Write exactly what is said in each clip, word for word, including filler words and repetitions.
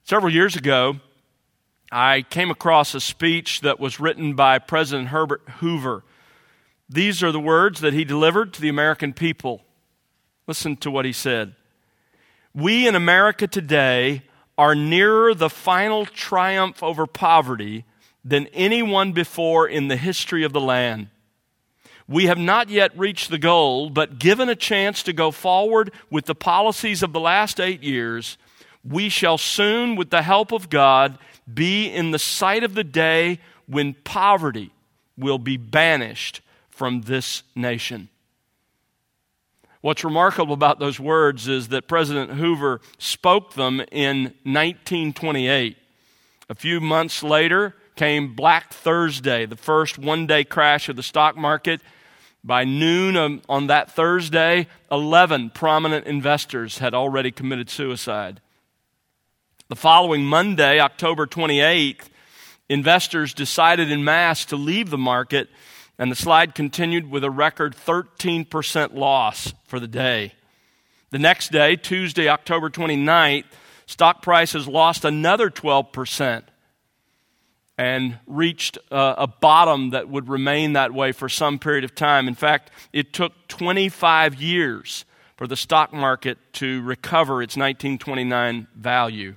Several years ago, I came across a speech that was written by President Herbert Hoover. These are the words that he delivered to the American people. Listen to what he said. "We in America today are nearer the final triumph over poverty than anyone before in the history of the land. We have not yet reached the goal, but given a chance to go forward with the policies of the last eight years, we shall soon, with the help of God, be in the sight of the day when poverty will be banished from this nation." What's remarkable about those words is that President Hoover spoke them in nineteen twenty-eight. A few months later came Black Thursday, the first one-day crash of the stock market. By noon on that Thursday, eleven prominent investors had already committed suicide. The following Monday, October twenty-eighth, investors decided en masse to leave the market, and the slide continued with a record thirteen percent loss for the day. The next day, Tuesday, October twenty-ninth, stock prices lost another twelve percent and reached uh, a bottom that would remain that way for some period of time. In fact, it took twenty-five years for the stock market to recover its nineteen twenty-nine value.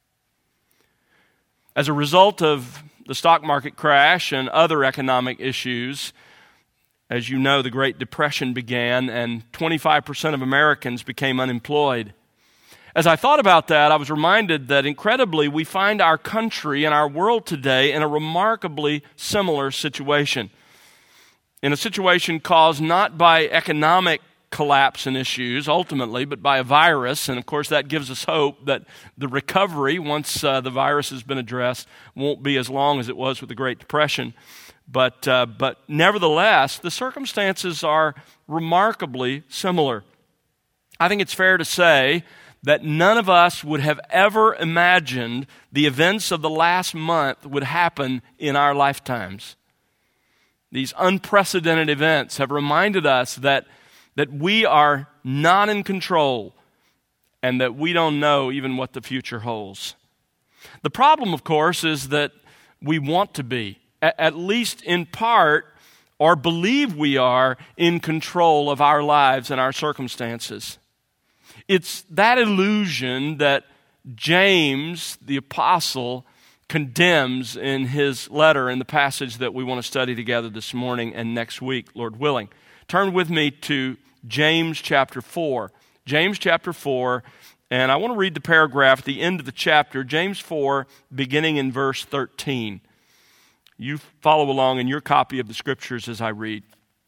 As a result of the stock market crash and other economic issues, as you know, the Great Depression began and twenty-five percent of Americans became unemployed. As I thought about that, I was reminded that incredibly we find our country and our world today in a remarkably similar situation. In a situation caused not by economic collapse and issues ultimately, but by a virus. And of course that gives us hope that the recovery, once uh, the virus has been addressed, won't be as long as it was with the Great Depression. But, uh, but nevertheless, the circumstances are remarkably similar. I think it's fair to say that none of us would have ever imagined the events of the last month would happen in our lifetimes. These unprecedented events have reminded us that that we are not in control and that we don't know even what the future holds. The problem, of course, is that we want to be, at least in part, or believe we are in control of our lives and our circumstances. It's that illusion that James, the apostle, condemns in his letter in the passage that we want to study together this morning and next week, Lord willing. Turn with me to James chapter four. James chapter four, and I want to read the paragraph at the end of the chapter, James four, beginning in verse thirteen. You follow along in your copy of the Scriptures as I read.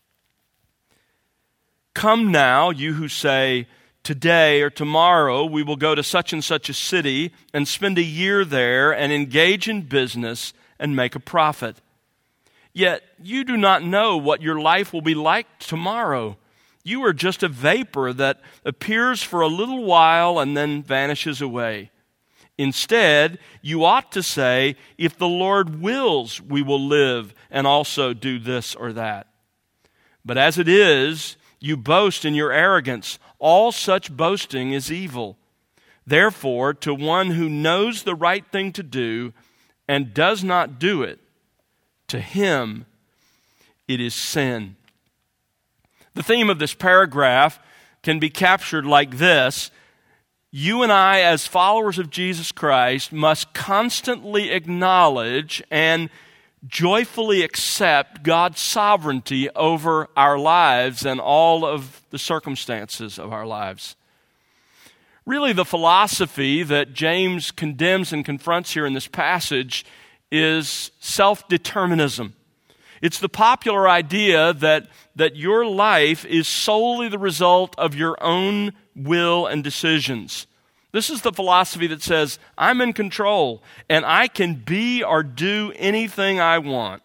"Come now, you who say, 'Today or tomorrow we will go to such and such a city and spend a year there and engage in business and make a profit.' Yet you do not know what your life will be like tomorrow. You are just a vapor that appears for a little while and then vanishes away. Instead, you ought to say, 'If the Lord wills, we will live and also do this or that.' But as it is, you boast in your arrogance. All such boasting is evil. Therefore, to one who knows the right thing to do and does not do it, to him it is sin." The theme of this paragraph can be captured like this: you and I, as followers of Jesus Christ, must constantly acknowledge and joyfully accept God's sovereignty over our lives and all of the circumstances of our lives. Really, the philosophy that James condemns and confronts here in this passage is self-determinism. It's the popular idea that, that your life is solely the result of your own will and decisions. This is the philosophy that says, I'm in control and I can be or do anything I want.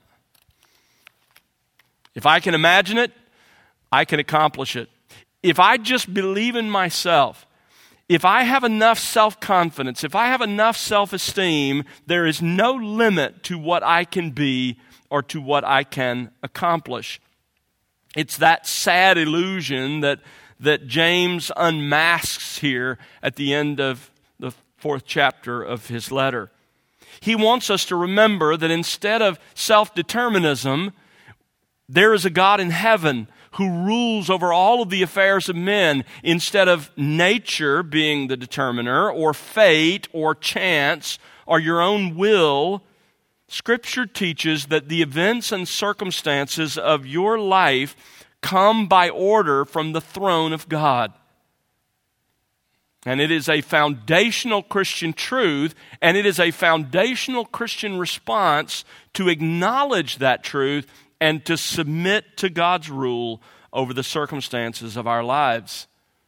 If I can imagine it, I can accomplish it. If I just believe in myself, if I have enough self-confidence, if I have enough self-esteem, there is no limit to what I can be or to what I can accomplish. It's that sad illusion that, that James unmasks here at the end of the fourth chapter of his letter. He wants us to remember that instead of self-determinism, there is a God in heaven who rules over all of the affairs of men instead of nature being the determiner or fate or chance or your own will. Scripture teaches that the events and circumstances of your life come by order from the throne of God. And it is a foundational Christian truth, and it is a foundational Christian response to acknowledge that truth and to submit to God's rule over the circumstances of our lives.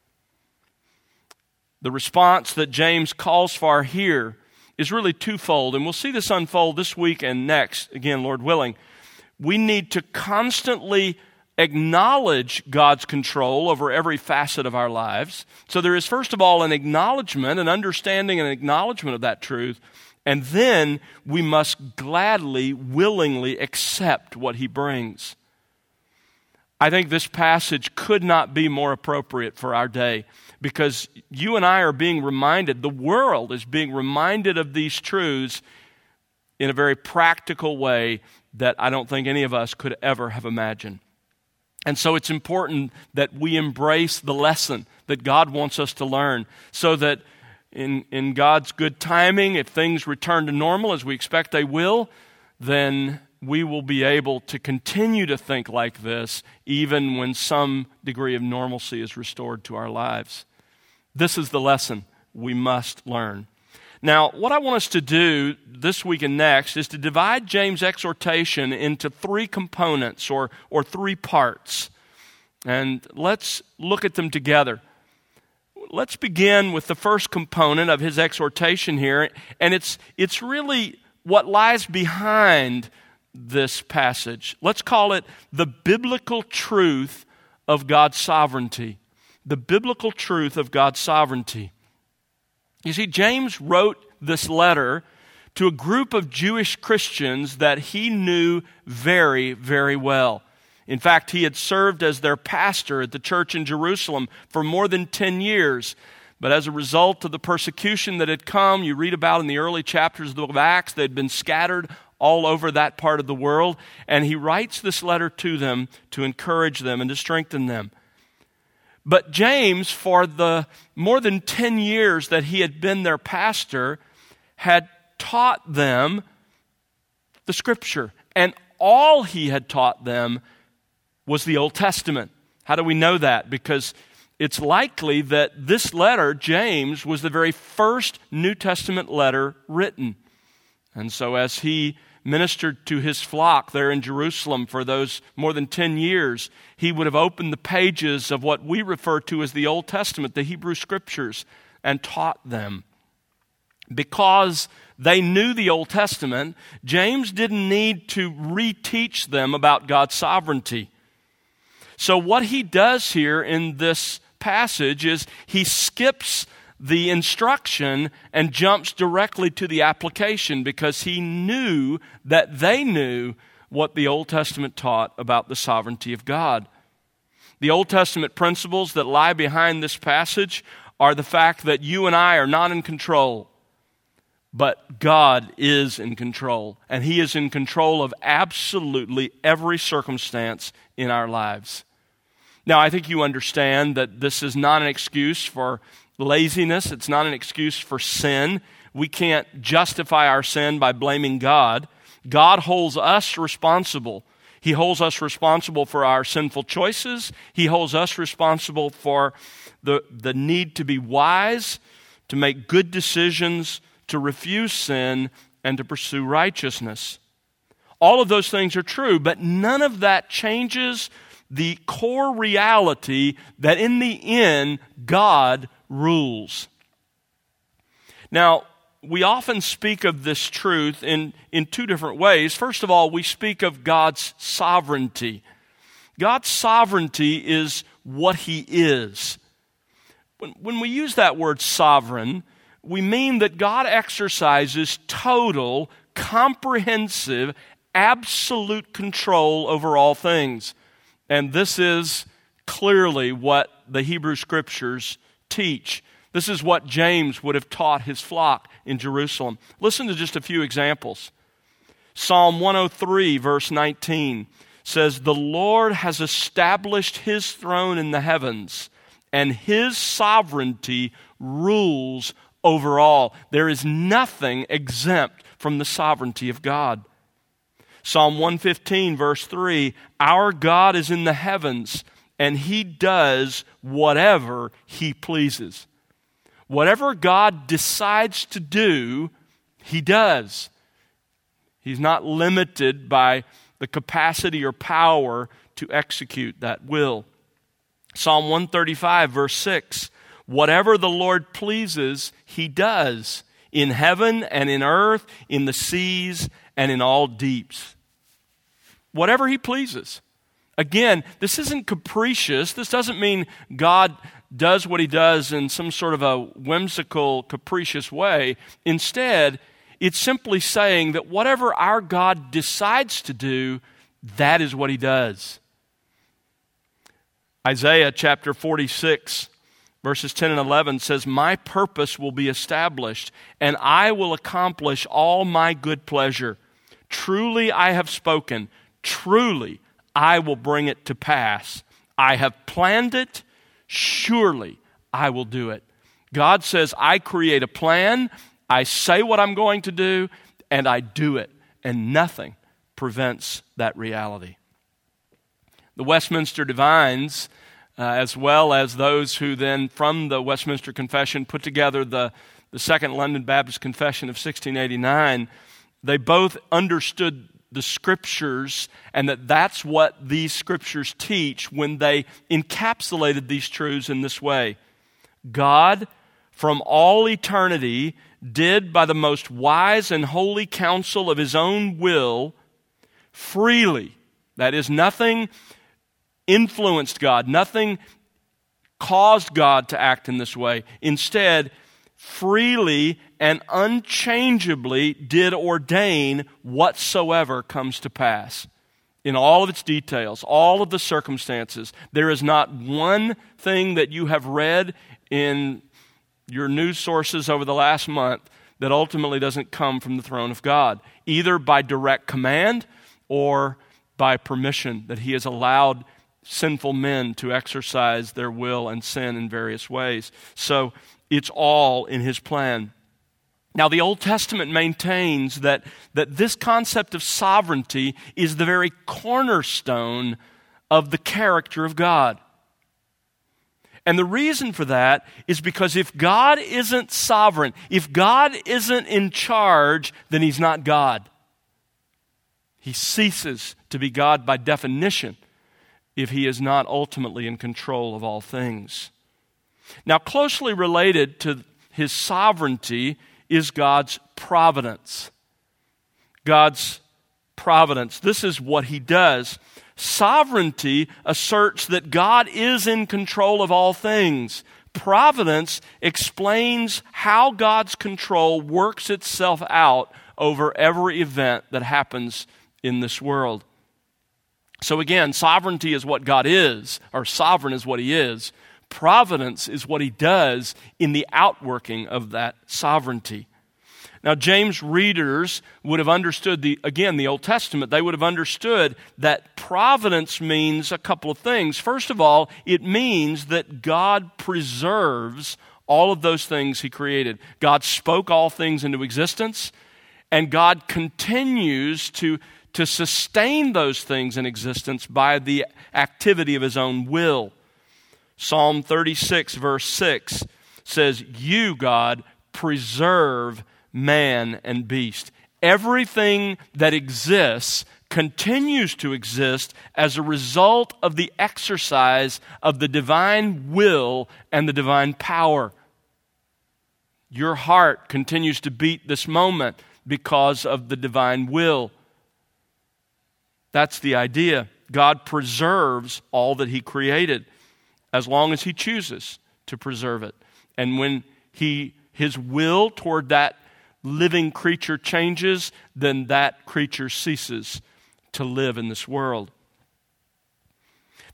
The response that James calls for here is really twofold, and we'll see this unfold this week and next, again, Lord willing. We need to constantly acknowledge God's control over every facet of our lives. So there is, first of all, an acknowledgement, an understanding and acknowledgement of that truth, and then we must gladly, willingly accept what he brings. I think this passage could not be more appropriate for our day, because you and I are being reminded, the world is being reminded of these truths in a very practical way that I don't think any of us could ever have imagined. And so it's important that we embrace the lesson that God wants us to learn, so that in, in God's good timing, if things return to normal as we expect they will, then we will be able to continue to think like this even when some degree of normalcy is restored to our lives. This is the lesson we must learn. Now, what I want us to do this week and next is to divide James' exhortation into three components or, or three parts. And let's look at them together. Let's begin with the first component of his exhortation here, and it's, it's really what lies behind this passage. Let's call it the biblical truth of God's sovereignty. The biblical truth of God's sovereignty. You see, James wrote this letter to a group of Jewish Christians that he knew very, very well. In fact, he had served as their pastor at the church in Jerusalem for more than ten years. But as a result of the persecution that had come, you read about in the early chapters of the book of Acts, they'd been scattered all over that part of the world. And he writes this letter to them to encourage them and to strengthen them. But James, for the more than ten years that he had been their pastor, had taught them the Scripture. And all he had taught them was the Old Testament. How do we know that? Because it's likely that this letter, James, was the very first New Testament letter written. And so as he ministered to his flock there in Jerusalem for those more than ten years, he would have opened the pages of what we refer to as the Old Testament, the Hebrew Scriptures, and taught them. Because they knew the Old Testament, James didn't need to reteach them about God's sovereignty. So what he does here in this passage is he skips the instruction and jumps directly to the application, because he knew that they knew what the Old Testament taught about the sovereignty of God. The Old Testament principles that lie behind this passage are the fact that you and I are not in control, but God is in control, and he is in control of absolutely every circumstance in our lives. Now, I think you understand that this is not an excuse for laziness. It's not an excuse for sin. We can't justify our sin by blaming God. God holds us responsible. He holds us responsible for our sinful choices. He holds us responsible for the, the need to be wise, to make good decisions, to refuse sin, and to pursue righteousness. All of those things are true, but none of that changes the core reality that in the end, God rules. Now, we often speak of this truth in, in two different ways. First of all, we speak of God's sovereignty. God's sovereignty is what he is. When, when we use that word sovereign, we mean that God exercises total, comprehensive, absolute control over all things. And this is clearly what the Hebrew Scriptures teach, This is what James would have taught his flock in Jerusalem. Listen to just a few examples. Psalm one oh three, verse nineteen says, "The Lord has established his throne in the heavens, and his sovereignty rules over all." There is nothing exempt from the sovereignty of God. Psalm one fifteen, verse three, "Our God is in the heavens, and he does whatever he pleases." Whatever God decides to do, he does. He's not limited by the capacity or power to execute that will. Psalm one thirty-five, verse six, "Whatever the Lord pleases, he does, in heaven and in earth, in the seas and in all deeps." Whatever he pleases. Again, this isn't capricious. This doesn't mean God does what he does in some sort of a whimsical, capricious way. Instead, it's simply saying that whatever our God decides to do, that is what he does. Isaiah chapter forty-six, verses ten and eleven says, "My purpose will be established, and I will accomplish all my good pleasure. Truly I have spoken, truly I will bring it to pass. I have planned it, surely I will do it." God says, I create a plan, I say what I'm going to do, and I do it. And nothing prevents that reality. The Westminster Divines, uh, as well as those who then from the Westminster Confession put together the, the Second London Baptist Confession of sixteen eighty-nine, they both understood the Scriptures, and that that's what these Scriptures teach when they encapsulated these truths in this way. God, from all eternity, did by the most wise and holy counsel of his own will, freely, that is, nothing influenced God, nothing caused God to act in this way. Instead, freely and unchangeably did ordain whatsoever comes to pass. In all of its details, all of the circumstances, there is not one thing that you have read in your news sources over the last month that ultimately doesn't come from the throne of God, either by direct command or by permission that he has allowed sinful men to exercise their will and sin in various ways. So it's all in his plan. Now, the Old Testament maintains that, that this concept of sovereignty is the very cornerstone of the character of God. And the reason for that is because if God isn't sovereign, if God isn't in charge, then he's not God. He ceases to be God by definition if he is not ultimately in control of all things. Now, closely related to his sovereignty is God's providence. God's providence. This is what he does. Sovereignty asserts that God is in control of all things. Providence explains how God's control works itself out over every event that happens in this world. So again, sovereignty is what God is, or sovereign is what he is. Providence is what he does in the outworking of that sovereignty. Now, James readers would have understood, the again, the Old Testament. They would have understood that providence means a couple of things. First of all, it means that God preserves all of those things he created. God spoke all things into existence, and God continues to, to sustain those things in existence by the activity of his own will. Psalm thirty-six, verse six says, "You, God, preserve man and beast." Everything that exists continues to exist as a result of the exercise of the divine will and the divine power. Your heart continues to beat this moment because of the divine will. That's the idea. God preserves all that he created as long as he chooses to preserve it. And when he his will toward that living creature changes, then that creature ceases to live in this world.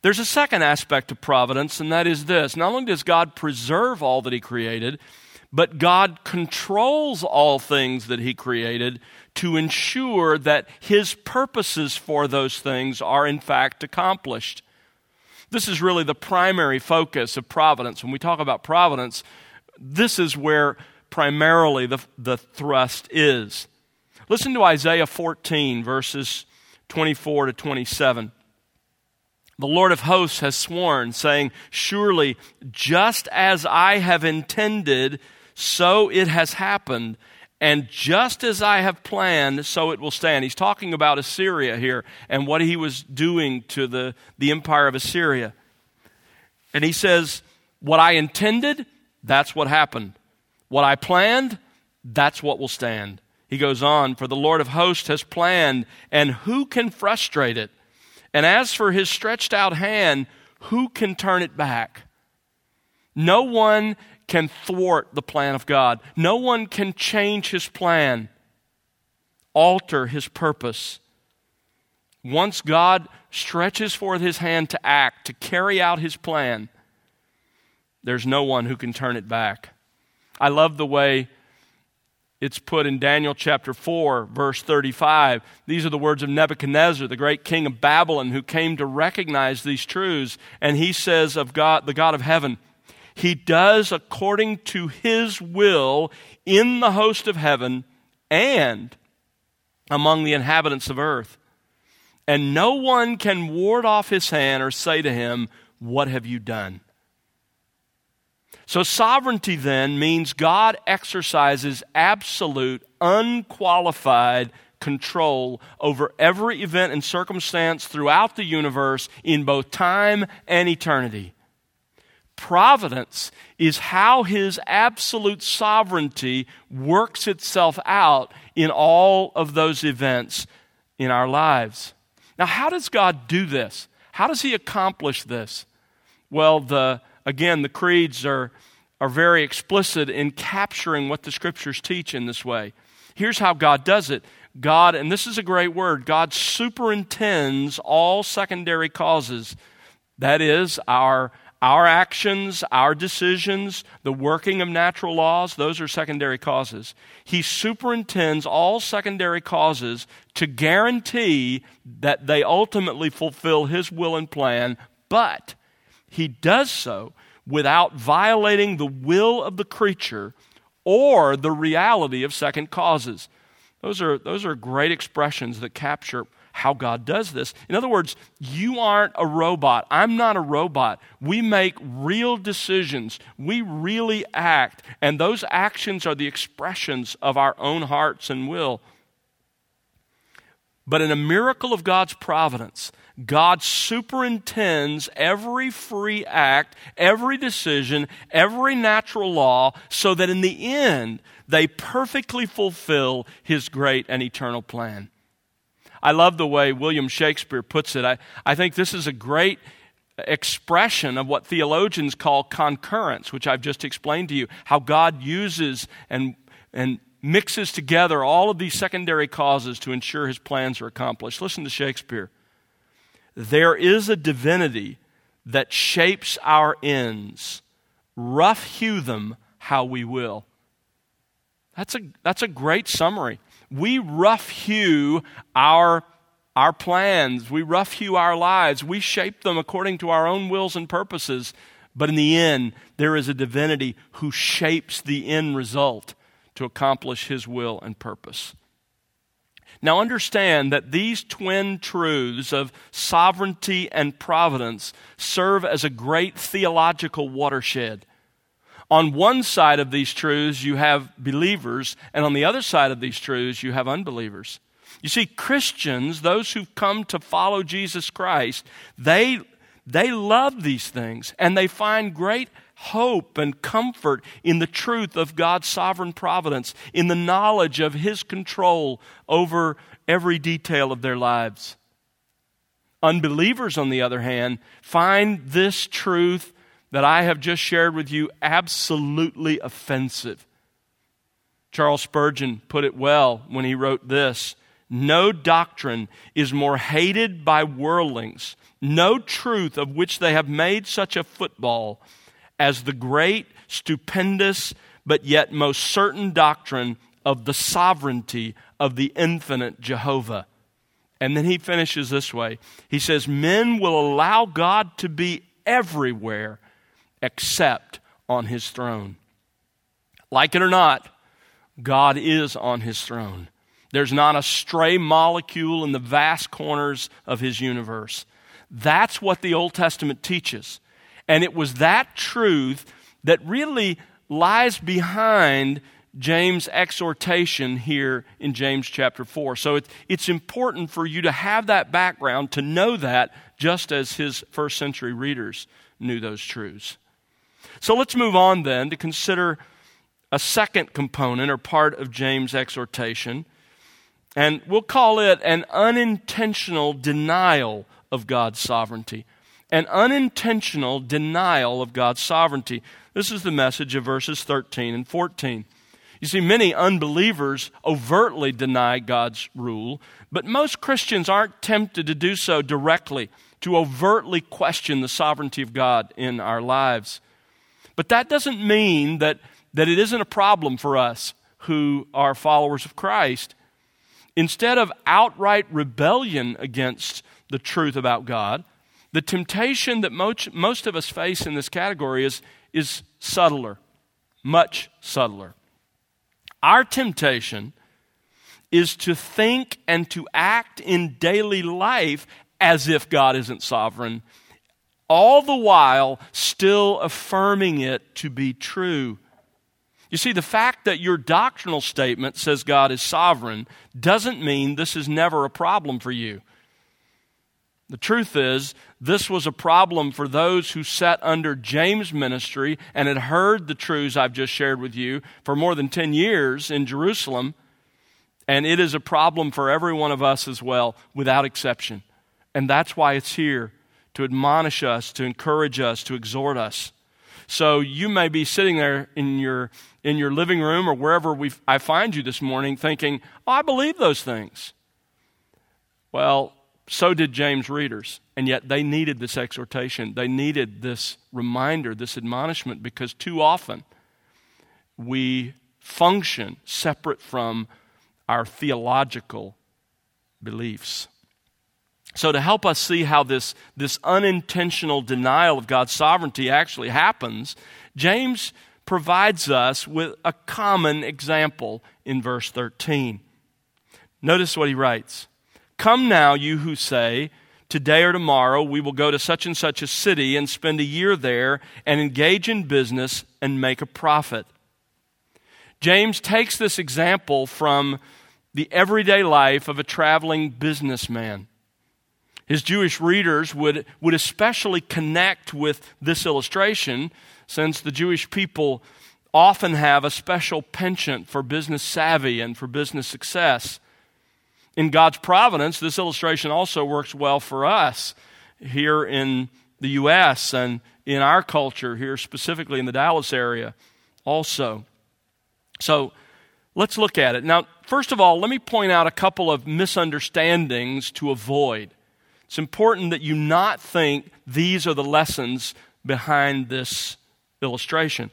There's a second aspect to providence, and that is this. Not only does God preserve all that he created, but God controls all things that he created to ensure that his purposes for those things are in fact accomplished. This is really the primary focus of providence. When we talk about providence, this is where primarily the, the thrust is. Listen to Isaiah fourteen, verses twenty-four to twenty-seven. The Lord of hosts has sworn, saying, surely, just as I have intended, so it has happened, and just as I have planned, so it will stand. He's talking about Assyria here and what he was doing to the, the empire of Assyria. And he says, what I intended, that's what happened. What I planned, that's what will stand. He goes on, for the Lord of hosts has planned, and who can frustrate it? And as for his stretched out hand, who can turn it back? No one can thwart the plan of God. No one can change his plan, alter his purpose. Once God stretches forth his hand to act, to carry out his plan, there's no one who can turn it back. I love the way it's put in Daniel chapter four, verse thirty-five. These are the words of Nebuchadnezzar, the great king of Babylon, who came to recognize these truths. And he says of God, the God of heaven, he does according to his will in the host of heaven and among the inhabitants of earth. And no one can ward off his hand or say to him, what have you done? So sovereignty then means God exercises absolute, unqualified control over every event and circumstance throughout the universe in both time and eternity. Providence is how his absolute sovereignty works itself out in all of those events in our lives. Now, how does God do this? How does he accomplish this? Well, the Again, the creeds are, are very explicit in capturing what the Scriptures teach in this way. Here's how God does it. God, and this is a great word, God superintends all secondary causes. That is, our, our actions, our decisions, the working of natural laws, those are secondary causes. He superintends all secondary causes to guarantee that they ultimately fulfill his will and plan, but he does so without violating the will of the creature or the reality of second causes. Those are, those are great expressions that capture how God does this. In other words, you aren't a robot. I'm not a robot. We make real decisions. We really act. And those actions are the expressions of our own hearts and will. But in a miracle of God's providence, God superintends every free act, every decision, every natural law, so that in the end, they perfectly fulfill his great and eternal plan. I love the way William Shakespeare puts it. I, I think this is a great expression of what theologians call concurrence, which I've just explained to you, how God uses and, and mixes together all of these secondary causes to ensure his plans are accomplished. Listen to Shakespeare. There is a divinity that shapes our ends. Rough hew them how we will. That's a, that's a great summary. We rough hew our, our plans. We rough hew our lives. We shape them according to our own wills and purposes. But in the end, there is a divinity who shapes the end result to accomplish his will and purpose. Now understand that these twin truths of sovereignty and providence serve as a great theological watershed. On one side of these truths, you have believers, and on the other side of these truths, you have unbelievers. You see, Christians, those who've come to follow Jesus Christ, they, they love these things, and they find great hope and comfort in the truth of God's sovereign providence, in the knowledge of his control over every detail of their lives. Unbelievers, on the other hand, find this truth that I have just shared with you absolutely offensive. Charles Spurgeon put it well when he wrote this: no doctrine is more hated by worldlings, no truth of which they have made such a football as the great, stupendous, but yet most certain doctrine of the sovereignty of the infinite Jehovah. And then he finishes this way. He says, men will allow God to be everywhere except on his throne. Like it or not, God is on his throne. There's not a stray molecule in the vast corners of his universe. That's what the Old Testament teaches. And it was that truth that really lies behind James' exhortation here in James chapter four. So it, it's important for you to have that background, to know that, just as his first century readers knew those truths. So let's move on then to consider a second component or part of James' exhortation, and we'll call it an unintentional denial of God's sovereignty. An unintentional denial of God's sovereignty. This is the message of verses thirteen and fourteen. You see, many unbelievers overtly deny God's rule, but most Christians aren't tempted to do so directly, to overtly question the sovereignty of God in our lives. But that doesn't mean that, that it isn't a problem for us who are followers of Christ. Instead of outright rebellion against the truth about God, the temptation that most, most of us face in this category is, is subtler, much subtler. Our temptation is to think and to act in daily life as if God isn't sovereign, all the while still affirming it to be true. You see, the fact that your doctrinal statement says God is sovereign doesn't mean this is never a problem for you. The truth is, this was a problem for those who sat under James' ministry and had heard the truths I've just shared with you for more than ten years in Jerusalem, and it is a problem for every one of us as well, without exception. And that's why it's here, to admonish us, to encourage us, to exhort us. So you may be sitting there in your in your living room or wherever we I find you this morning thinking, oh, I believe those things. Well, so did James' readers, and yet they needed this exhortation. They needed this reminder, this admonishment, because too often we function separate from our theological beliefs. So to help us see how this, this unintentional denial of God's sovereignty actually happens, James provides us with a common example in verse thirteen. Notice what he writes. Come now, you who say, today or tomorrow we will go to such and such a city and spend a year there and engage in business and make a profit. James takes this example from the everyday life of a traveling businessman. His Jewish readers would, would especially connect with this illustration, since the Jewish people often have a special penchant for business savvy and for business success. In God's providence, this illustration also works well for us here in the U S and in our culture here, specifically in the Dallas area also. So let's look at it. Now, first of all, let me point out a couple of misunderstandings to avoid. It's important that you not think these are the lessons behind this illustration.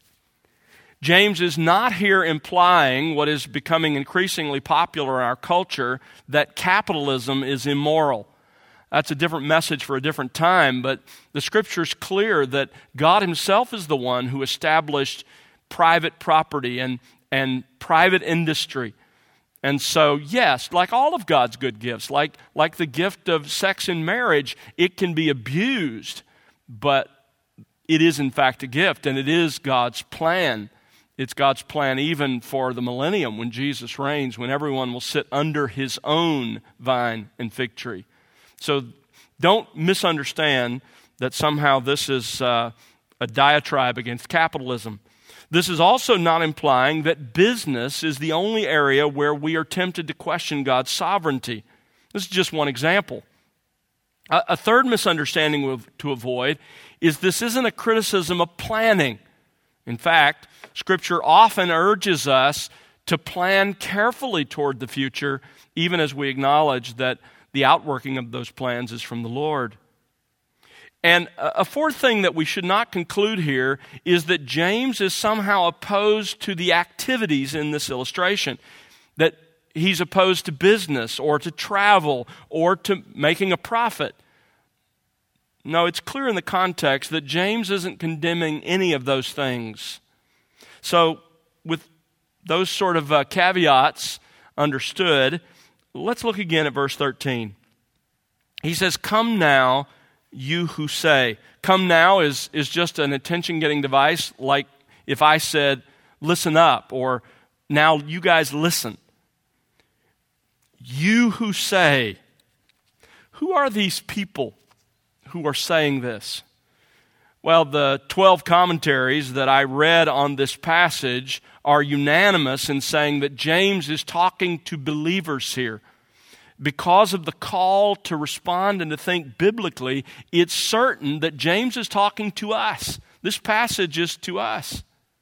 James is not here implying what is becoming increasingly popular in our culture, that capitalism is immoral. That's a different message for a different time, but the Scripture's clear that God himself is the one who established private property and, and private industry. And so, yes, like all of God's good gifts, like, like the gift of sex and marriage, it can be abused, but it is in fact a gift, and it is God's plan. It's God's plan even for the millennium when Jesus reigns, when everyone will sit under his own vine and fig tree. So don't misunderstand that somehow this is uh, a diatribe against capitalism. This is also not implying that business is the only area where we are tempted to question God's sovereignty. This is just one example. A, a third misunderstanding to avoid is this isn't a criticism of planning. In fact, Scripture often urges us to plan carefully toward the future, even as we acknowledge that the outworking of those plans is from the Lord. And a fourth thing that we should not conclude here is that James is somehow opposed to the activities in this illustration, that he's opposed to business or to travel or to making a profit. No, it's clear in the context that James isn't condemning any of those things. So with those sort of uh, caveats understood, let's look again at verse thirteen. He says, "Come now, you who say." Come now is, is just an attention-getting device, like if I said, listen up, or now you guys listen. You who say. Who are these people who are saying this? Well, the twelve commentaries that I read on this passage are unanimous in saying that James is talking to believers here. Because of the call to respond and to think biblically, it's certain that James is talking to us. This passage is to us.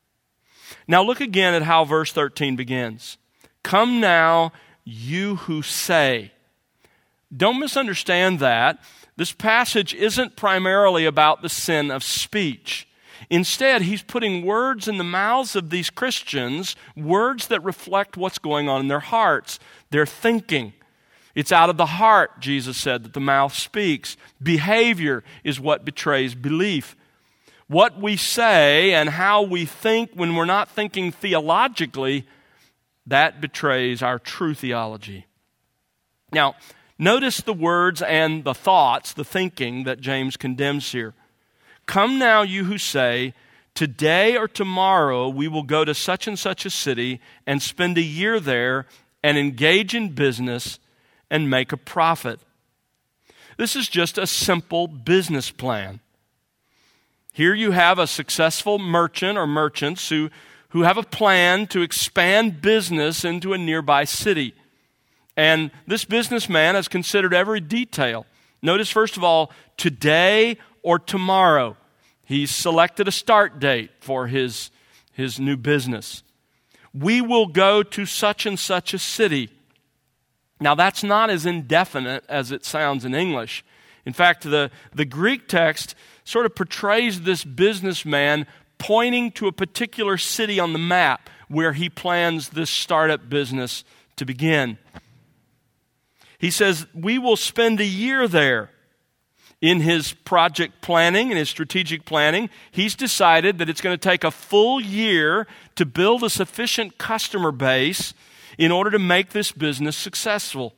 Now look again at how verse thirteen begins. Come now, you who say. Don't misunderstand that. This passage isn't primarily about the sin of speech. Instead, he's putting words in the mouths of these Christians, words that reflect what's going on in their hearts, their thinking. It's out of the heart, Jesus said, that the mouth speaks. Behavior is what betrays belief. What we say and how we think when we're not thinking theologically, that betrays our true theology. Now, notice the words and the thoughts, the thinking that James condemns here. Come now, you who say, today or tomorrow we will go to such and such a city and spend a year there and engage in business and make a profit. This is just a simple business plan. Here you have a successful merchant or merchants who, who have a plan to expand business into a nearby city. And this businessman has considered every detail. Notice, first of all, today or tomorrow. He's selected a start date for his, his new business. We will go to such and such a city. Now, that's not as indefinite as it sounds in English. In fact, the, the Greek text sort of portrays this businessman pointing to a particular city on the map where he plans this startup business to begin. He says, we will spend a year there. In his project planning and his strategic planning, he's decided that it's going to take a full year to build a sufficient customer base in order to make this business successful.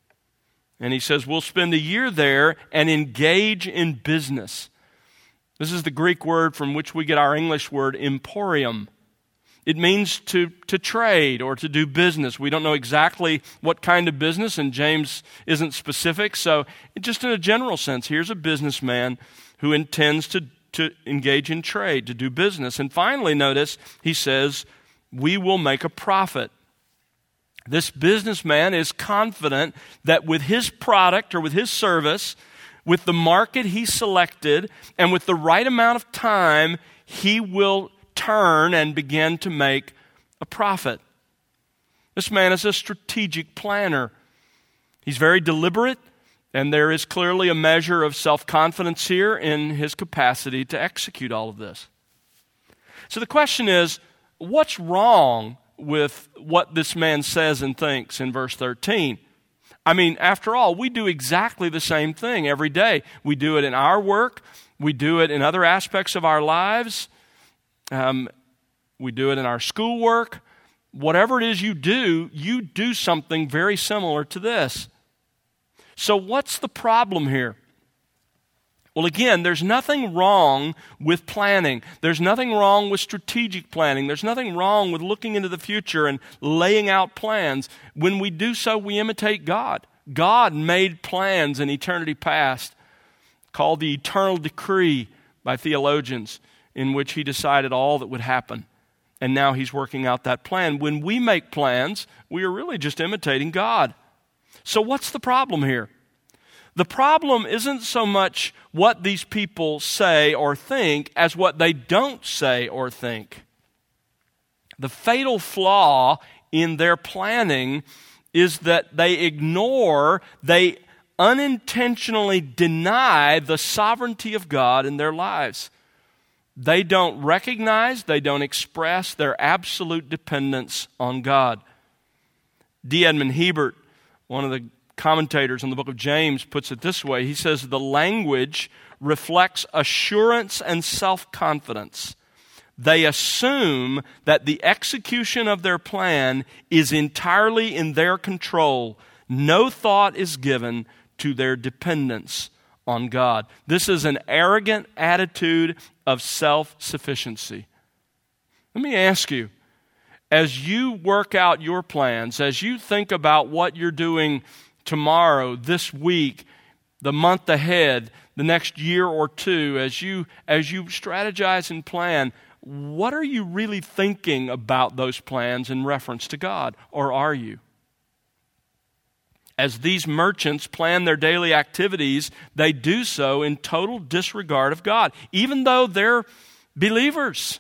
And he says, we'll spend a year there and engage in business. This is the Greek word from which we get our English word emporium. It means to, to trade or to do business. We don't know exactly what kind of business, and James isn't specific. So just in a general sense, here's a businessman who intends to, to engage in trade, to do business. And finally, notice, he says, we will make a profit. This businessman is confident that with his product or with his service, with the market he selected, and with the right amount of time, he will turn and begin to make a profit. This man is a strategic planner. He's very deliberate, and there is clearly a measure of self-confidence here in his capacity to execute all of this. So the question is, what's wrong with what this man says and thinks in verse thirteen? I mean, after all, we do exactly the same thing every day. We do it in our work. We do it in other aspects of our lives. Um, we do it in our schoolwork. Whatever it is you do, you do something very similar to this. So what's the problem here? Well, again, there's nothing wrong with planning. There's nothing wrong with strategic planning. There's nothing wrong with looking into the future and laying out plans. When we do so, we imitate God. God made plans in eternity past, called the eternal decree by theologians, in which he decided all that would happen. And now he's working out that plan. When we make plans, we are really just imitating God. So what's the problem here? The problem isn't so much what these people say or think as what they don't say or think. The fatal flaw in their planning is that they ignore, they unintentionally deny the sovereignty of God in their lives. They don't recognize, they don't express their absolute dependence on God. D. Edmond Hebert, one of the commentators on the book of James, puts it this way. He says, the language reflects assurance and self-confidence. They assume that the execution of their plan is entirely in their control. No thought is given to their dependence on God. This is an arrogant attitude of self-sufficiency. Let me ask you, as you work out your plans, as you think about what you're doing tomorrow, this week, the month ahead, the next year or two, as you as you strategize and plan, what are you really thinking about those plans in reference to God? Or are you? As these merchants plan their daily activities, they do so in total disregard of God, even though they're believers.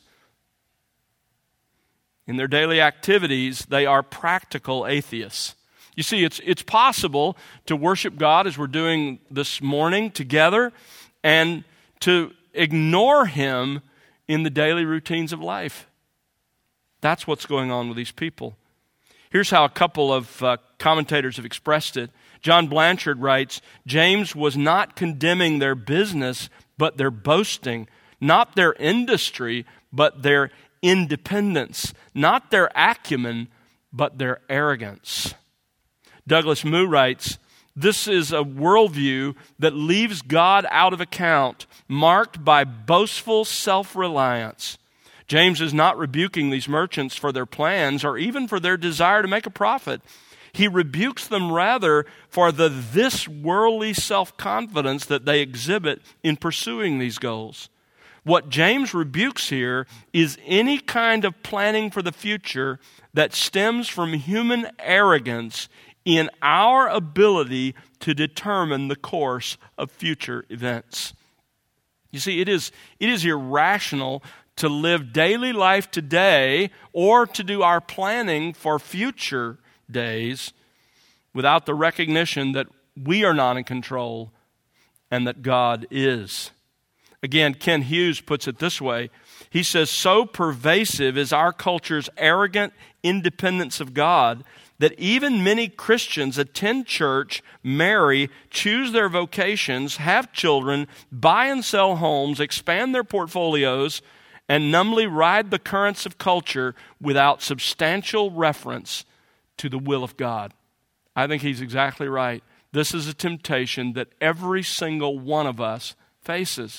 In their daily activities, they are practical atheists. You see, it's it's possible to worship God as we're doing this morning together and to ignore Him in the daily routines of life. That's what's going on with these people. Here's how a couple of uh, commentators have expressed it. John Blanchard writes, James was not condemning their business, but their boasting, not their industry, but their independence, not their acumen, but their arrogance. Douglas Moo writes, this is a worldview that leaves God out of account, marked by boastful self-reliance. James is not rebuking these merchants for their plans or even for their desire to make a profit. He rebukes them rather for the this worldly self-confidence that they exhibit in pursuing these goals. What James rebukes here is any kind of planning for the future that stems from human arrogance in our ability to determine the course of future events. You see, it is, it is irrational to live daily life today or to do our planning for future days without the recognition that we are not in control and that God is. Again, Ken Hughes puts it this way. He says, so pervasive is our culture's arrogant independence of God that even many Christians attend church, marry, choose their vocations, have children, buy and sell homes, expand their portfolios, and numbly ride the currents of culture without substantial reference to the will of God. I think he's exactly right. This is a temptation that every single one of us faces.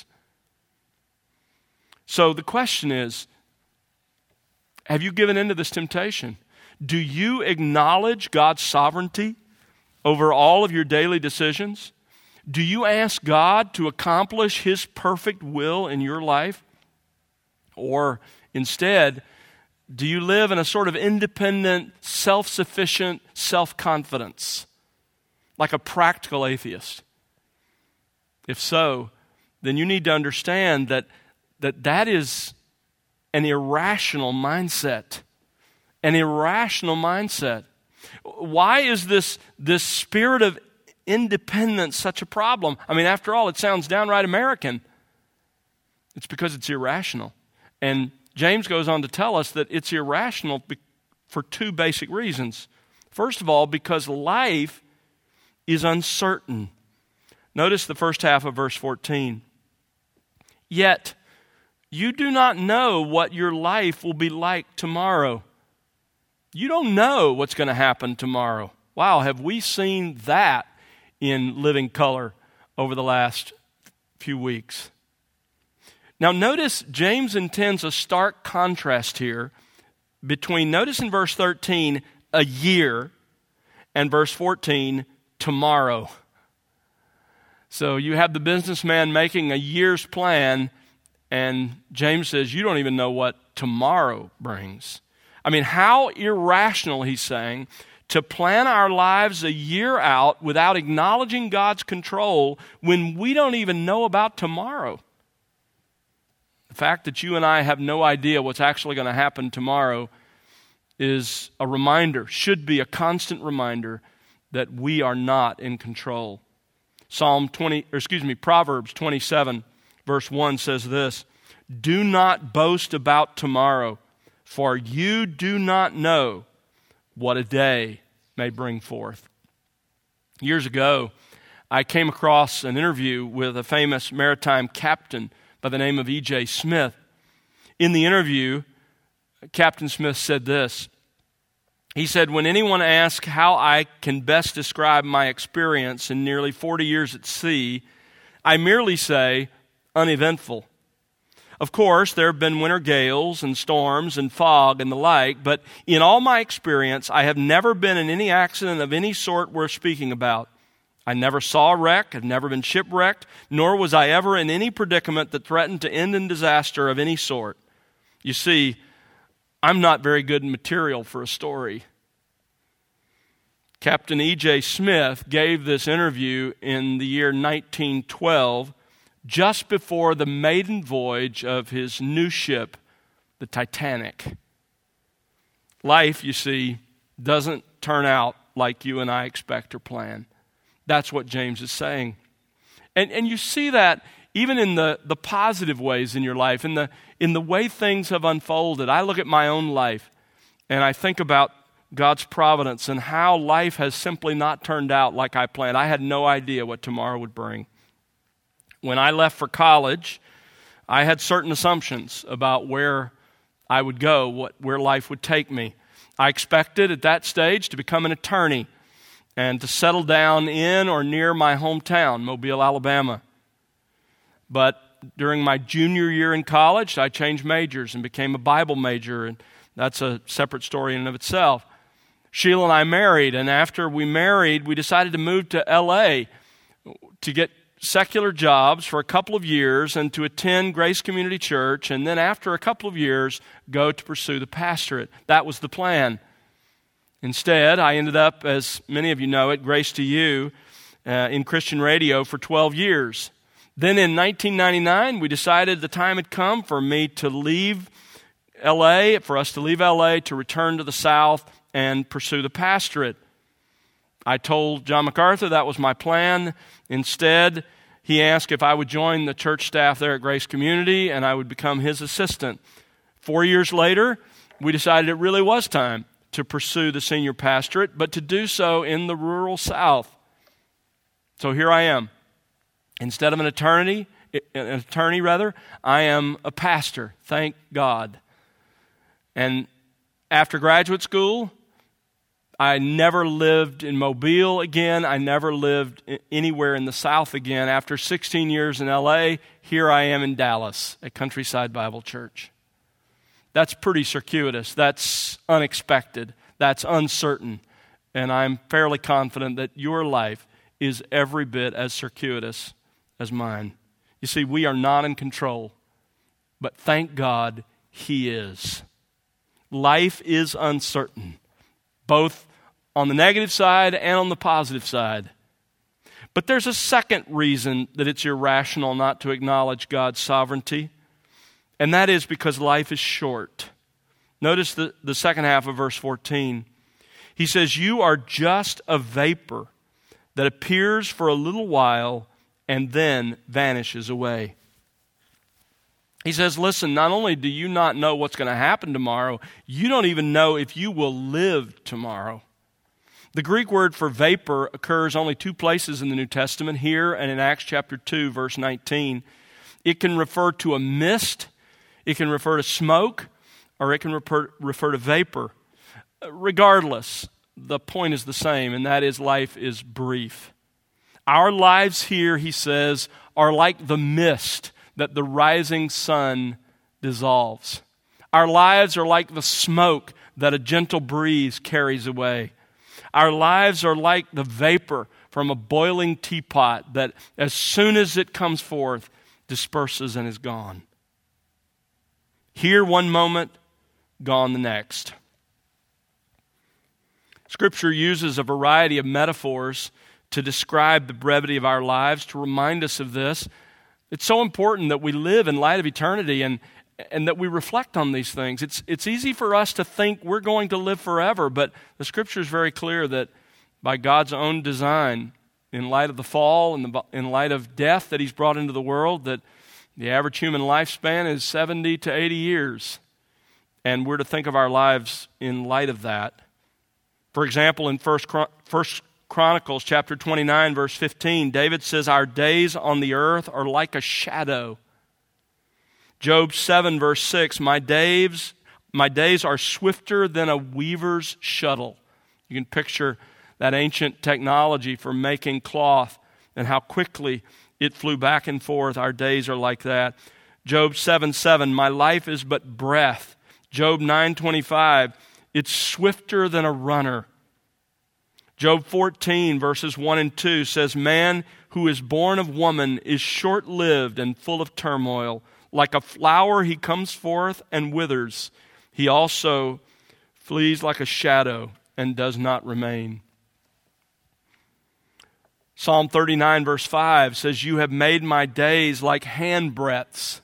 So the question is, have you given in to this temptation? Do you acknowledge God's sovereignty over all of your daily decisions? Do you ask God to accomplish His perfect will in your life? Or instead, do you live in a sort of independent, self-sufficient self-confidence, like a practical atheist? If so, then you need to understand that that, that is an irrational mindset. An irrational mindset. Why is this, this spirit of independence such a problem? I mean, after all, it sounds downright American. It's because it's irrational. And James goes on to tell us that it's irrational for two basic reasons. First of all, because life is uncertain. Notice the first half of verse fourteen. Yet, you do not know what your life will be like tomorrow. You don't know what's going to happen tomorrow. Wow, have we seen that in living color over the last few weeks? Now notice James intends a stark contrast here between, notice in verse thirteen, a year, and verse fourteen, tomorrow. So you have the businessman making a year's plan, and James says, you don't even know what tomorrow brings. I mean, how irrational, he's saying, to plan our lives a year out without acknowledging God's control when we don't even know about tomorrow. The fact that you and I have no idea what's actually going to happen tomorrow is a reminder, should be a constant reminder that we are not in control. Psalm twenty, or excuse me, Proverbs twenty-seven, verse one says this, "Do not boast about tomorrow, for you do not know what a day may bring forth." Years ago, I came across an interview with a famous maritime captain by the name of E J Smith. In the interview, Captain Smith said this. He said, "When anyone asks how I can best describe my experience in nearly forty years at sea, I merely say uneventful. Of course, there have been winter gales and storms and fog and the like, but in all my experience, I have never been in any accident of any sort worth speaking about. I never saw a wreck, I've never been shipwrecked, nor was I ever in any predicament that threatened to end in disaster of any sort. You see, I'm not very good material for a story." Captain E J Smith gave this interview in the year nineteen twelve, just before the maiden voyage of his new ship, the Titanic. Life, you see, doesn't turn out like you and I expect or plan. That's what James is saying. And and you see that even in the, the positive ways in your life, in the in the way things have unfolded. I look at my own life and I think about God's providence and how life has simply not turned out like I planned. I had no idea what tomorrow would bring. When I left for college, I had certain assumptions about where I would go, what where life would take me. I expected at that stage to become an attorney and to settle down in or near my hometown, Mobile, Alabama. But during my junior year in college, I changed majors and became a Bible major, and that's a separate story in and of itself. Sheila and I married, and after we married, we decided to move to L A to get secular jobs for a couple of years and to attend Grace Community Church, and then after a couple of years, go to pursue the pastorate. That was the plan. Instead, I ended up, as many of you know, at Grace to You uh, in Christian radio for twelve years. Then in nineteen ninety-nine, we decided the time had come for me to leave L A, for us to leave L A, to return to the South and pursue the pastorate. I told John MacArthur that was my plan. Instead, he asked if I would join the church staff there at Grace Community, and I would become his assistant. Four years later, we decided it really was time to pursue the senior pastorate, but to do so in the rural South. So here I am. Instead of an attorney, an attorney rather, I am a pastor. Thank God. And after graduate school, I never lived in Mobile again. I never lived anywhere in the South again. After sixteen years in L A, here I am in Dallas at Countryside Bible Church. That's pretty circuitous. That's unexpected. That's uncertain. And I'm fairly confident that your life is every bit as circuitous as mine. You see, we are not in control, but thank God He is. Life is uncertain, both on the negative side and on the positive side. But there's a second reason that it's irrational not to acknowledge God's sovereignty, and that is because life is short. Notice the, the second half of verse fourteen. He says, "You are just a vapor that appears for a little while and then vanishes away." He says, listen, not only do you not know what's going to happen tomorrow, you don't even know if you will live tomorrow. The Greek word for vapor occurs only two places in the New Testament, here and in Acts chapter two, verse nineteen. It can refer to a mist, it can refer to smoke, or it can refer, refer to vapor. Regardless, the point is the same, and that is life is brief. Our lives here, he says, are like the mist that the rising sun dissolves. Our lives are like the smoke that a gentle breeze carries away. Our lives are like the vapor from a boiling teapot that as soon as it comes forth, disperses and is gone. Here one moment, gone the next. Scripture uses a variety of metaphors to describe the brevity of our lives, to remind us of this. It's so important that we live in light of eternity, and and that we reflect on these things. It's, it's easy for us to think we're going to live forever, but the Scripture is very clear that by God's own design, in light of the fall and the, in light of death that He's brought into the world, that the average human lifespan is seventy to eighty years. And we're to think of our lives in light of that. For example, in First Chronicles chapter twenty-nine, verse fifteen, David says, "Our days on the earth are like a shadow." Job seven, verse six, my days, my days are swifter than a weaver's shuttle. You can picture that ancient technology for making cloth and how quickly it flew back and forth. Our days are like that. Job seven seven, my life is but breath. Job nine twenty-five, it's swifter than a runner. Job fourteen, verses one and two says, man who is born of woman is short-lived and full of turmoil. Like a flower he comes forth and withers. He also flees like a shadow and does not remain. Psalm thirty-nine, verse five says, you have made my days like handbreadths.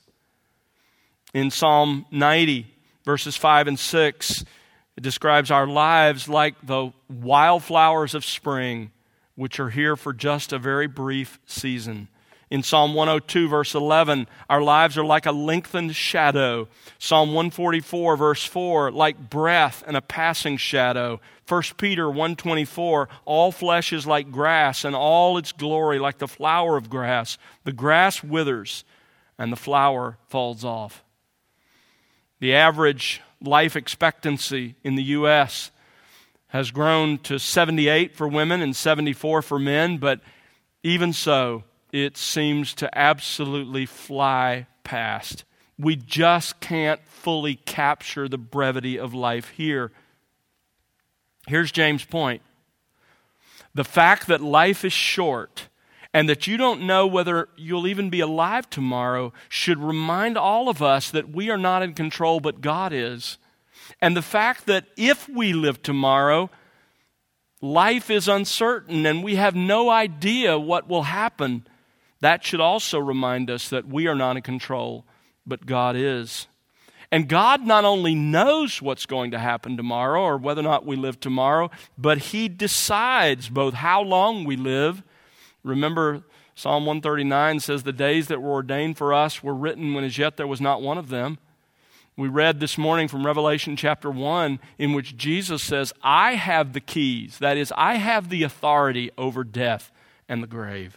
In Psalm ninety, verses five and six, it describes our lives like the wildflowers of spring, which are here for just a very brief season. In Psalm one oh two, verse eleven, our lives are like a lengthened shadow. Psalm one forty-four, verse four, like breath and a passing shadow. First Peter one twenty-four, all flesh is like grass, and all its glory like the flower of grass. The grass withers, and the flower falls off. The average life expectancy in the U S has grown to seventy-eight for women and seventy-four for men, but even so, it seems to absolutely fly past. We just can't fully capture the brevity of life here. Here's James' point. The fact that life is short and that you don't know whether you'll even be alive tomorrow should remind all of us that we are not in control, but God is. And the fact that if we live tomorrow, life is uncertain and we have no idea what will happen. That should also remind us that we are not in control, but God is. And God not only knows what's going to happen tomorrow or whether or not we live tomorrow, but He decides both how long we live. Remember, Psalm one thirty-nine says the days that were ordained for us were written when as yet there was not one of them. We read this morning from Revelation chapter one in which Jesus says, I have the keys. That is, I have the authority over death and the grave.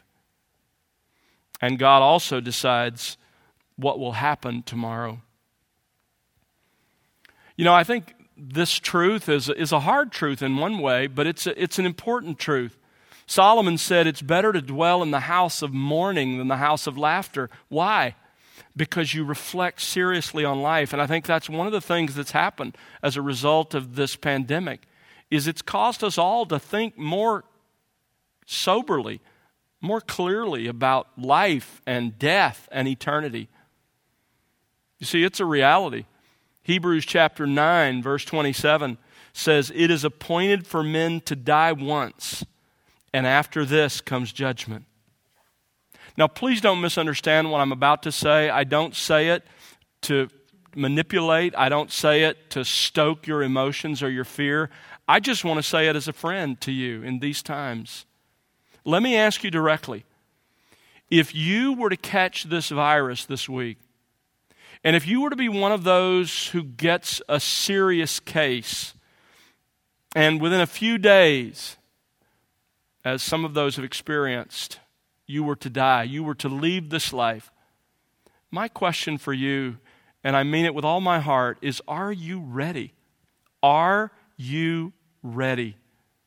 And God also decides what will happen tomorrow. You know, I think this truth is, is a hard truth in one way, but it's a, it's an important truth. Solomon said it's better to dwell in the house of mourning than the house of laughter. Why? Because you reflect seriously on life. And I think that's one of the things that's happened as a result of this pandemic, is it's caused us all to think more soberly, more clearly about life and death and eternity. You see, it's a reality. Hebrews chapter nine, verse twenty-seven says, it is appointed for men to die once, and after this comes judgment. Now, please don't misunderstand what I'm about to say. I don't say it to manipulate. I don't say it to stoke your emotions or your fear. I just want to say it as a friend to you in these times. Let me ask you directly. If you were to catch this virus this week, and if you were to be one of those who gets a serious case, and within a few days, as some of those have experienced, you were to die, you were to leave this life, my question for you, and I mean it with all my heart, is are you ready? Are you ready?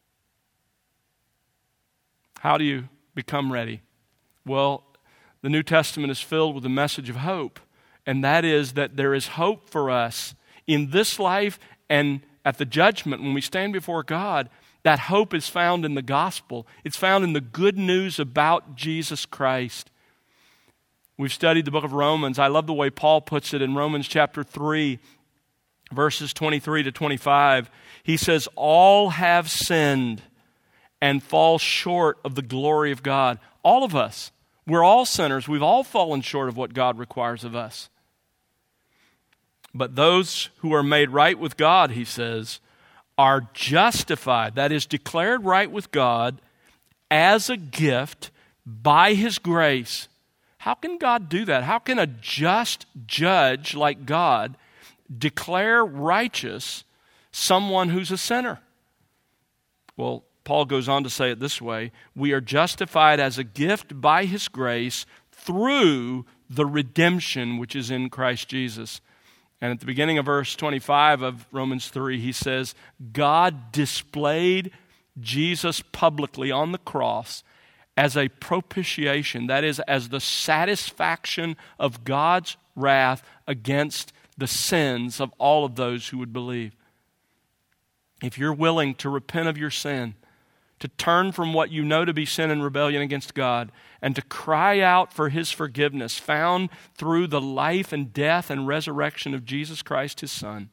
How do you become ready? Well, the New Testament is filled with a message of hope, and that is that there is hope for us in this life and at the judgment when we stand before God. That hope is found in the gospel. It's found in the good news about Jesus Christ. We've studied the book of Romans. I love the way Paul puts it in Romans chapter three, verses twenty-three to twenty-five. He says, all have sinned and fall short of the glory of God. All of us. We're all sinners. We've all fallen short of what God requires of us. But those who are made right with God, he says, are justified, that is, declared right with God as a gift by his grace. How can God do that? How can a just judge like God declare righteous someone who's a sinner? Well, Paul goes on to say it this way: we are justified as a gift by his grace through the redemption which is in Christ Jesus. And at the beginning of verse twenty-five of Romans three, he says, God displayed Jesus publicly on the cross as a propitiation, that is, as the satisfaction of God's wrath against the sins of all of those who would believe. If you're willing to repent of your sin, to turn from what you know to be sin and rebellion against God, and to cry out for his forgiveness found through the life and death and resurrection of Jesus Christ, his Son,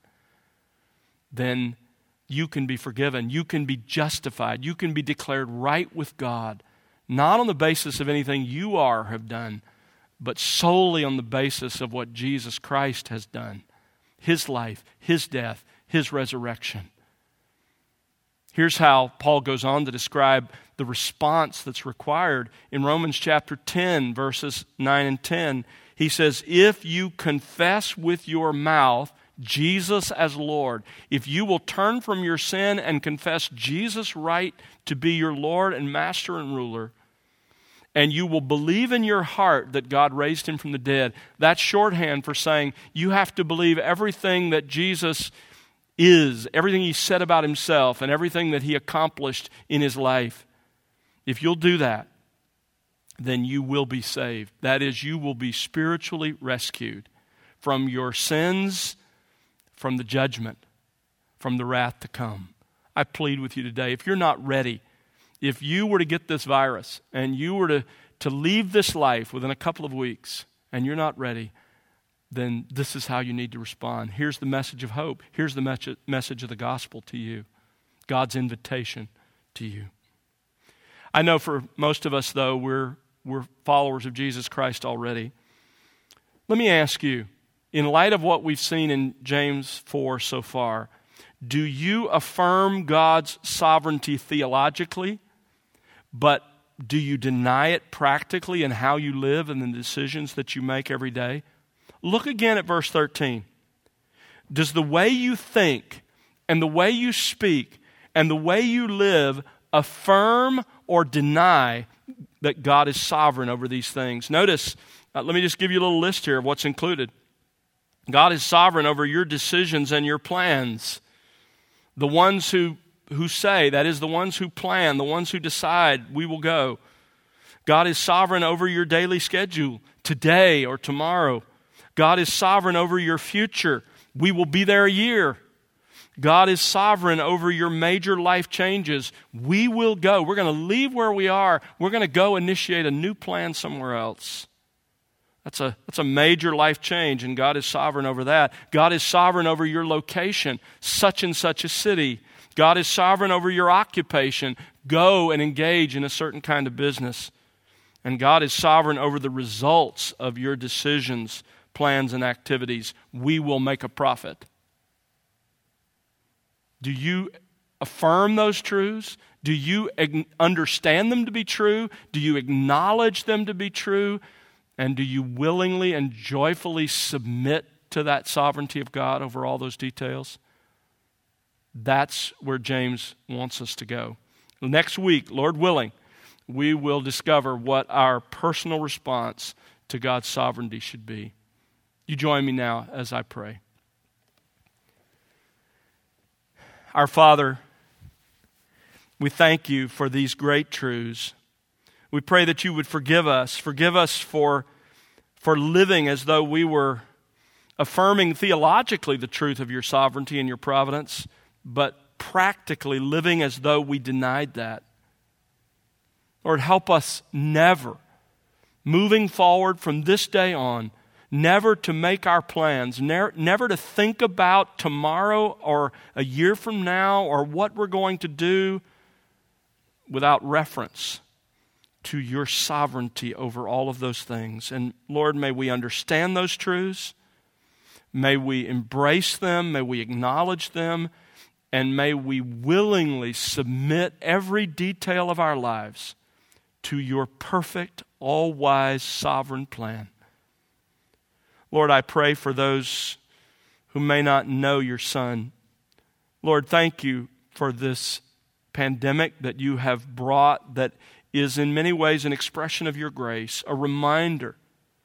then you can be forgiven. You can be justified. You can be declared right with God, not on the basis of anything you are or have done, but solely on the basis of what Jesus Christ has done. His life, his death, his resurrection. Here's how Paul goes on to describe the response that's required. In Romans chapter ten, verses nine and ten, he says, if you confess with your mouth Jesus as Lord, if you will turn from your sin and confess Jesus right to be your Lord and Master and ruler, and you will believe in your heart that God raised him from the dead, that's shorthand for saying you have to believe everything that Jesus is, everything he said about himself and everything that he accomplished in his life. If you'll do that, then you will be saved. That is, you will be spiritually rescued from your sins, from the judgment, from the wrath to come. I plead with you today, if you're not ready, if you were to get this virus and you were to, to leave this life within a couple of weeks and you're not ready, then this is how you need to respond. Here's the message of hope. Here's the me- message of the gospel to you. God's invitation to you. I know for most of us, though, we're, we're followers of Jesus Christ already. Let me ask you, in light of what we've seen in James four so far, do you affirm God's sovereignty theologically, but do you deny it practically in how you live and the decisions that you make every day? Look again at verse thirteen. Does the way you think and the way you speak and the way you live affirm or deny that God is sovereign over these things? Notice, uh, let me just give you a little list here of what's included. God is sovereign over your decisions and your plans. The ones who, who say, that is, the ones who plan, the ones who decide, we will go. God is sovereign over your daily schedule, today or tomorrow. God is sovereign over your future. We will be there a year. God is sovereign over your major life changes. We will go. We're going to leave where we are. We're going to go initiate a new plan somewhere else. That's a, that's a major life change, and God is sovereign over that. God is sovereign over your location, such and such a city. God is sovereign over your occupation. Go and engage in a certain kind of business. And God is sovereign over the results of your decisions, plans, and activities. We will make a profit. Do you affirm those truths? Do you ag- understand them to be true? Do you acknowledge them to be true? And do you willingly and joyfully submit to that sovereignty of God over all those details? That's where James wants us to go. Next week, Lord willing, we will discover what our personal response to God's sovereignty should be. You join me now as I pray. Our Father, we thank you for these great truths. We pray that you would forgive us. Forgive us for, for living as though we were affirming theologically the truth of your sovereignty and your providence, but practically living as though we denied that. Lord, help us never, moving forward from this day on, never to make our plans, never, never to think about tomorrow or a year from now or what we're going to do without reference to your sovereignty over all of those things. And Lord, may we understand those truths. May we embrace them, may we acknowledge them, and may we willingly submit every detail of our lives to your perfect, all-wise, sovereign plan. Lord, I pray for those who may not know your Son. Lord, thank you for this pandemic that you have brought that is in many ways an expression of your grace, a reminder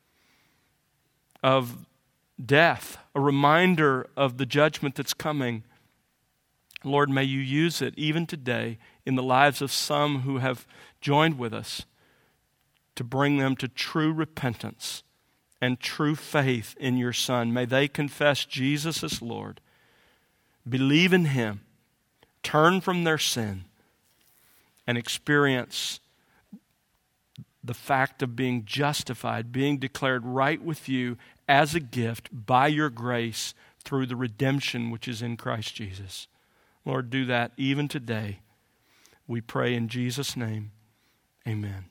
of death, a reminder of the judgment that's coming. Lord, may you use it even today in the lives of some who have joined with us to bring them to true repentance and true faith in your Son. May they confess Jesus as Lord, believe in him, turn from their sin, and experience the fact of being justified, being declared right with you as a gift by your grace through the redemption which is in Christ Jesus. Lord, do that even today. We pray in Jesus' name. Amen.